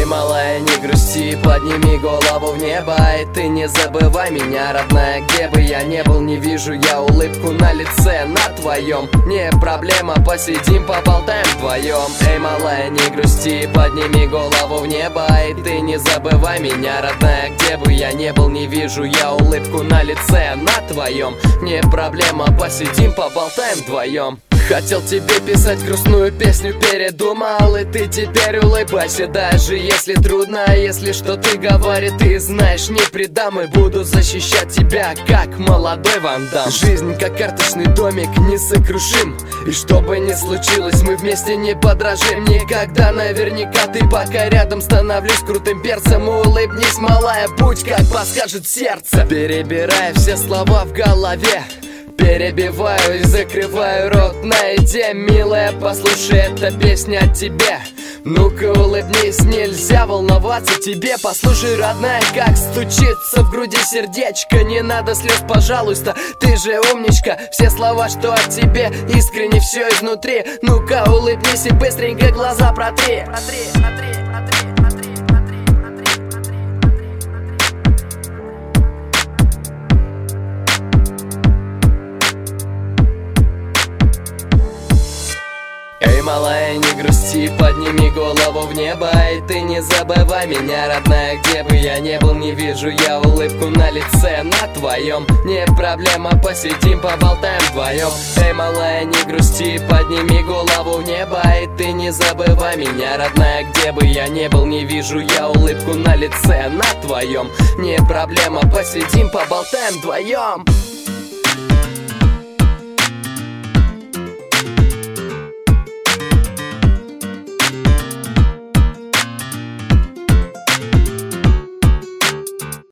малая, не грусти, подними голову в небо. И ты не забывай меня, родная, где бы я не был. Не вижу я улыбку на лице на твоем. Не проблема, посидим, поболтаем вдвоем. Эй, малая, не грусти, подними голову в небо. И ты не забывай меня, родная, где бы я не был. Не вижу я улыбку на лице на твоем. Не проблема, посидим, поболтаем вдвоем. Хотел тебе писать грустную песню, передумал. И ты теперь улыбайся, даже если трудно. Если что ты говори, ты знаешь, не предам. И буду защищать тебя, как молодой Ван Дам. Жизнь как карточный домик, несокрушим. И что бы ни случилось, мы вместе не подражим никогда. Наверняка ты пока рядом, становлюсь крутым перцем. Улыбнись, малая, будь как подскажет сердце. Перебирая все слова в голове, перебиваю и закрываю рот на еде. Милая, послушай, эта песня о тебе. Ну-ка улыбнись, нельзя волноваться тебе. Послушай, родная, как стучится в груди сердечко. Не надо слез, пожалуйста, ты же умничка. Все слова, что о тебе, искренне все изнутри. Ну-ка улыбнись и быстренько глаза протри. Эй, малая, не грусти, подними голову в небо. И ты не забывай меня, родная, где бы я не был. Не вижу я улыбку на лице на твоем. Не проблема, посидим, поболтаем вдвоем. Эй, малая, не грусти, подними голову в небо. И ты не забывай меня, родная, где бы я не был. Не вижу я улыбку на лице на твоем. Не проблема, посидим, поболтаем вдвоем.